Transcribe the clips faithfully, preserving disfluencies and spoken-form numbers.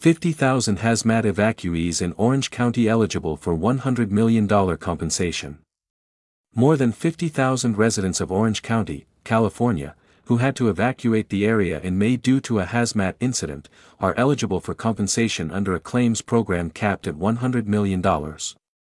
fifty thousand hazmat evacuees in Orange County eligible for one hundred million dollars compensation. More than fifty thousand residents of Orange County, California, who had to evacuate the area in May due to a hazmat incident, are eligible for compensation under a claims program capped at one hundred million dollars.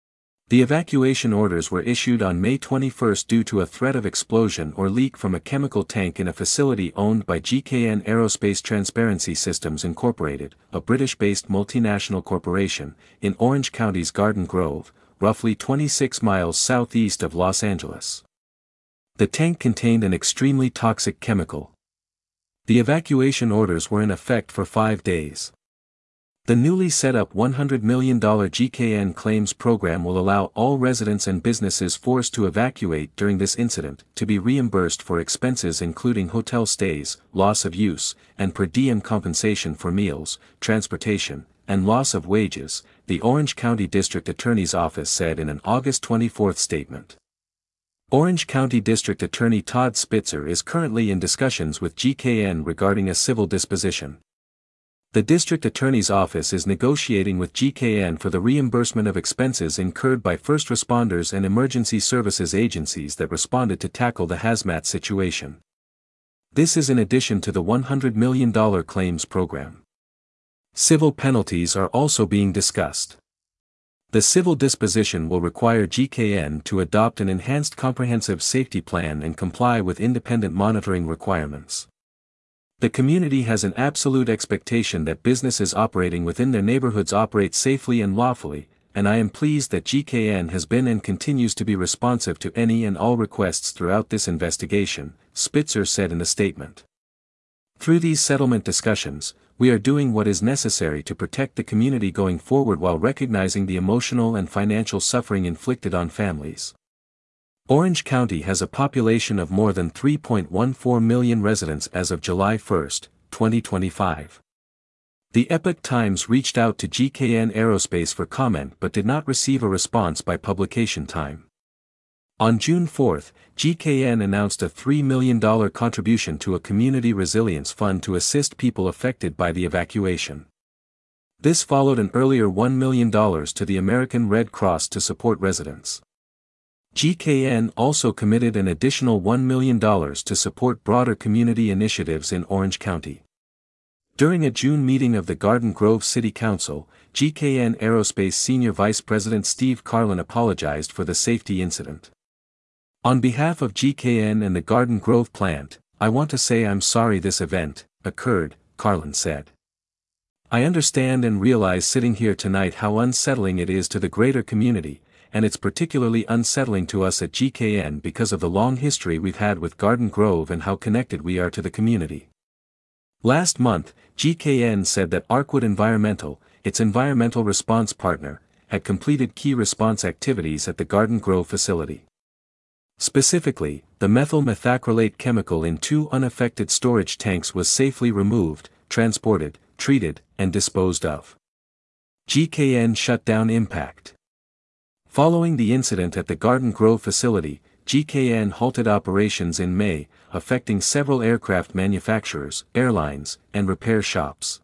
The evacuation orders were issued on May twenty-first due to a threat of explosion or leak from a chemical tank in a facility owned by G K N Aerospace Transparency Systems Incorporated, a British-based multinational corporation, in Orange County's Garden Grove, roughly twenty-six miles southeast of Los Angeles. The tank contained an extremely toxic chemical. The evacuation orders were in effect for five days. The newly set up one hundred million dollars G K N claims program will allow all residents and businesses forced to evacuate during this incident to be reimbursed for expenses including hotel stays, loss of use, and per diem compensation for meals, transportation, and loss of wages, the Orange County District Attorney's Office said in an August twenty-fourth statement. Orange County District Attorney Todd Spitzer is currently in discussions with G K N regarding a civil disposition. The District Attorney's Office is negotiating with G K N for the reimbursement of expenses incurred by first responders and emergency services agencies that responded to tackle the hazmat situation. This is in addition to the one hundred million dollars claims program. Civil penalties are also being discussed. The civil disposition will require G K N to adopt an enhanced comprehensive safety plan and comply with independent monitoring requirements. The community has an absolute expectation that businesses operating within their neighborhoods operate safely and lawfully, and I am pleased that G K N has been and continues to be responsive to any and all requests throughout this investigation, Spitzer said in a statement. Through these settlement discussions, we are doing what is necessary to protect the community going forward while recognizing the emotional and financial suffering inflicted on families. Orange County has a population of more than three point one four million residents as of July first, twenty twenty-five. The Epoch Times reached out to G K N Aerospace for comment but did not receive a response by publication time. On June fourth, G K N announced a three million dollars contribution to a community resilience fund to assist people affected by the evacuation. This followed an earlier one million dollars to the American Red Cross to support residents. G K N also committed an additional one million dollars to support broader community initiatives in Orange County. During a June meeting of the Garden Grove City Council, G K N Aerospace Senior Vice President Steve Carlin apologized for the safety incident. On behalf of G K N and the Garden Grove plant, I want to say I'm sorry this event occurred, Carlin said. I understand and realize sitting here tonight how unsettling it is to the greater community, and it's particularly unsettling to us at G K N because of the long history we've had with Garden Grove and how connected we are to the community. Last month, G K N said that Arcwood Environmental, its environmental response partner, had completed key response activities at the Garden Grove facility. Specifically, the methyl methacrylate chemical in two unaffected storage tanks was safely removed, transported, treated, and disposed of. G K N shut down impact. Following the incident at the Garden Grove facility, G K N halted operations in May, affecting several aircraft manufacturers, airlines, and repair shops.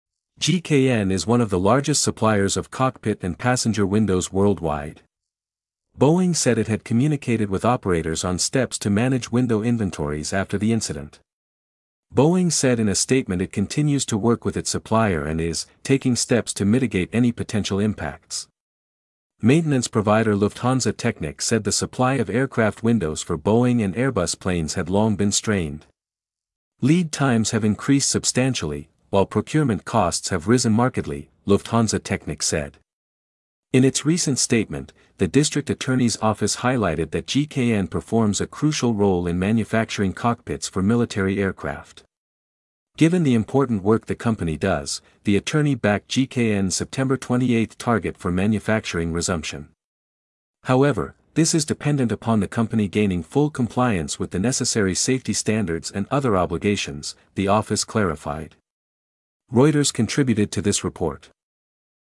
G K N is one of the largest suppliers of cockpit and passenger windows worldwide. Boeing said it had communicated with operators on steps to manage window inventories after the incident. Boeing said in a statement it continues to work with its supplier and is taking steps to mitigate any potential impacts. Maintenance provider Lufthansa Technik said the supply of aircraft windows for Boeing and Airbus planes had long been strained. Lead times have increased substantially, while procurement costs have risen markedly, Lufthansa Technik said. In its recent statement, the District Attorney's Office highlighted that G K N performs a crucial role in manufacturing cockpits for military aircraft. Given the important work the company does, the attorney backed G K N's September twenty-eighth target for manufacturing resumption. However, this is dependent upon the company gaining full compliance with the necessary safety standards and other obligations, the office clarified. Reuters contributed to this report.